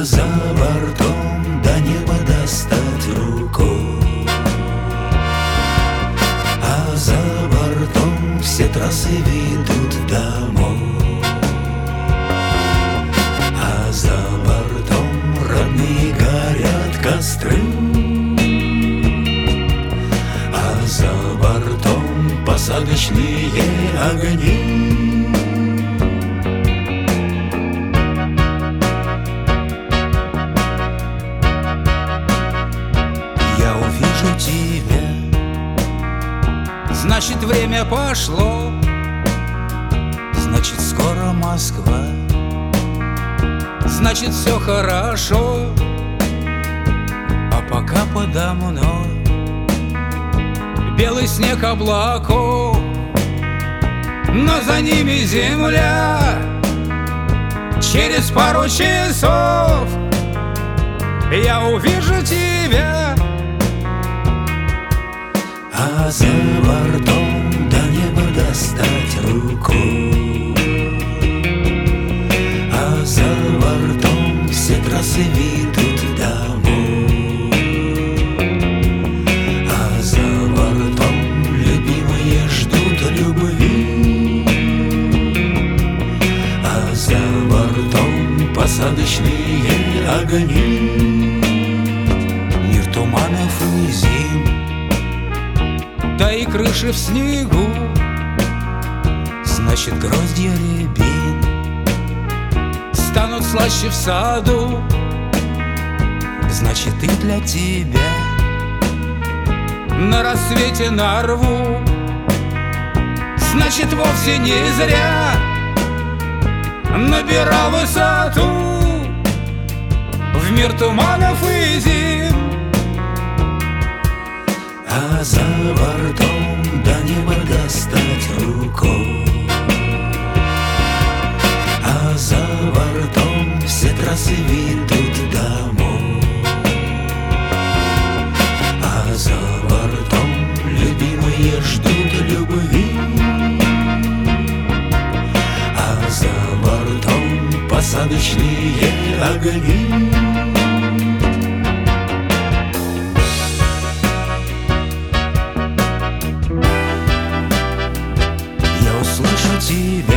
за бортом до неба достать рукой, а за бортом все трассы ведут домой, а за бортом родные горят костры, а за бортом посадочные огни. Я увижу тебя, значит, время пошло, значит, скоро Москва, значит, все хорошо. А пока подо мной белый снег облаков, но за ними земля. Через пару часов я увижу тебя, а за бортом до неба достать рукой, а за бортом все трассы ведут домой, а за бортом любимые ждут любви, а за бортом посадочные огни. Мир туманов и зим, да и крыши в снегу, значит, гроздья рябин станут слаще в саду, значит, и для тебя на рассвете нарву, значит, вовсе не зря набирал высоту в мир туманов и зим. А за бортом до неба достать рукой, а за бортом все трассы ведут домой, а за бортом любимые ждут любви, а за бортом посадочные огни. Услышу тебя,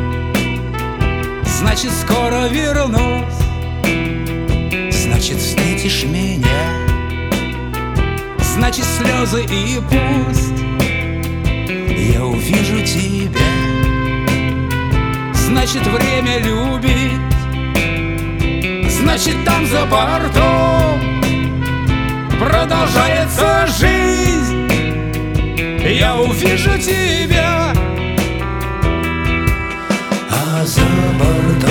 значит, скоро вернусь, значит, встретишь меня, значит, слезы и пусть я увижу тебя, значит, время любить, значит, там за бортом продолжается жизнь. Я увижу тебя, а за бортом